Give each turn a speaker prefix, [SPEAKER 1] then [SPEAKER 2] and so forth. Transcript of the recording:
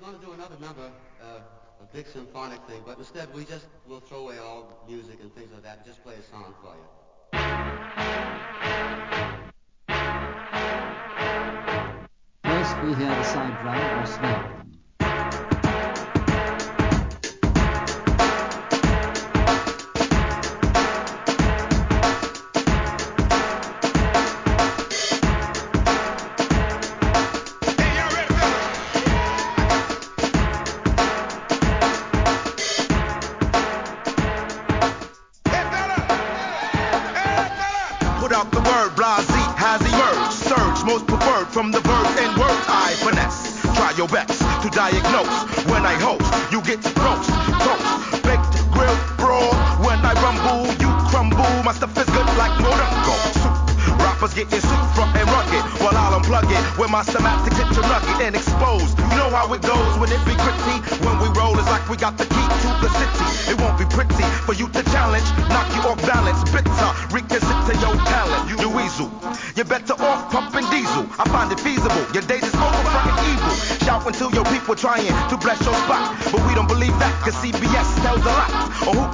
[SPEAKER 1] going to do another number, a big symphonic thing, but instead we'll throw away all music and things like that and just play a song for you.
[SPEAKER 2] First we hear the side drum or snare drum.
[SPEAKER 3] Put out the word, blase has emerged. Surge, most preferred from the verbs and words I finesse. Try your best to diagnose. When I host, you get roast, toast, baked, grilled, broad. When I rumble, you crumble. My stuff is good like Morongo soup. Rappers getting soup front and rugged, while I'll unplug it when my semantics hit your nugget and exposed. You know how it goes when it be gritty. When we roll, it's like we got the key to the city. It won't be pretty for you to challenge, knock you off balance, bitter, reconsider your talent. You weasel, you're better off pumping diesel. I find it feasible. Your days is over, frontin' evil. Shout until your people trying to bless your spot, but we don't believe that, cause CBS tells a lot. Or who